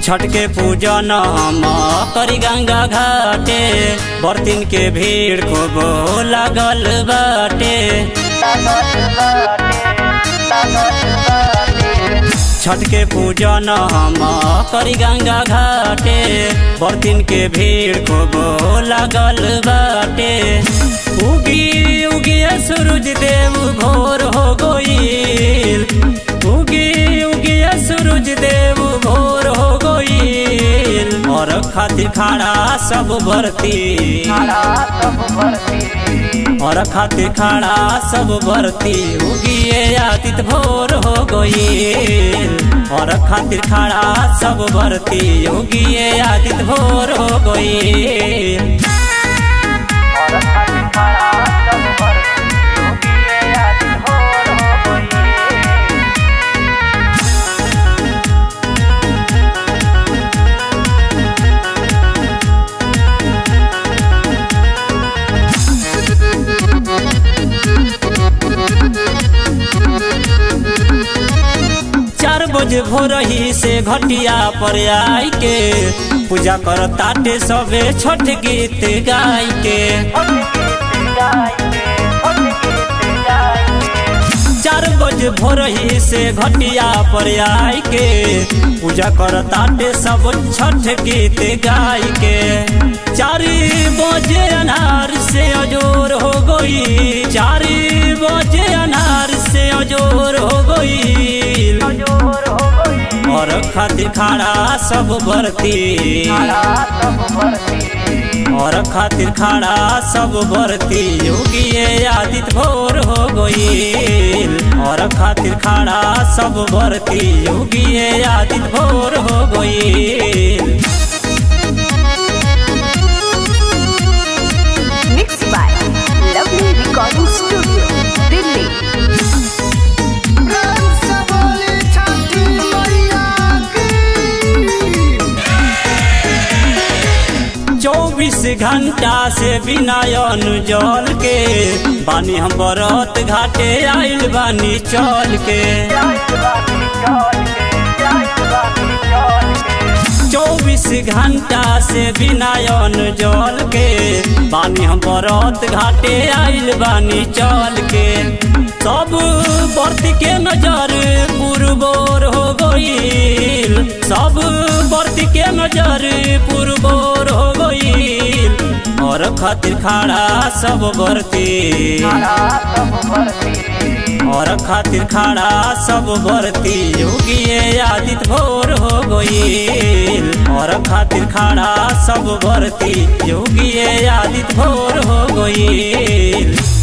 छठ के पूजन हम करी गंगा घाटे, बर्तिन के भीड़ खूब लागल बाटे। छठ के पूजन हम करी गंगा घाटे, बर्तिन के भीड़ खूब लागल बाटे। उगी उगी सूरज देव भोर हो गईल, उगी उगी सूरज देव भोर हो गईल। और खातिर खाड़ा सब भरती, और खातिर खाड़ा सब भरती। उगिए आदित भोर हो गईल, और खातिर खाड़ा सब भरती। उगिए आदित भोर हो गईल। बजे भोरही से घटिया पर आई के, पूजा कर ताटे सबे छठ गीत गाय के। 4 बजे भोरही से घटिया पर आई के, पूजा कर ताटे सब छठ गीत गाय के। 4 बजे अनार से अजोर हो गई, 4 बजे अनार से अजोर हो गई। और खातिर खाड़ा सब भरती, और खातिर खाड़ा सब भरती। उगिए आदित भोर हो गईल, और खातिर खाड़ा सब भरती। उगिए आदित भोर हो गईल। Mix by lovely recording studio Delhi. 24 घंटा से बिना जल के, बानी हम बरत घाटे आइल बानी चल के। 24 घंटा से बिना जल के, बानी हम बरत घाटे आइल बानी चल के। सब बर्त के नजर पुरबोर हो गईल, सब बर्त के नजर पुरबोर हो गईल। और खातिर खाड़ा सब भरती, और खातिर खाड़ा सब भरती। उगिए आदित भोर हो गईल, और खातिर खाड़ा सब भरती। उगिए आदित भोर हो गईल।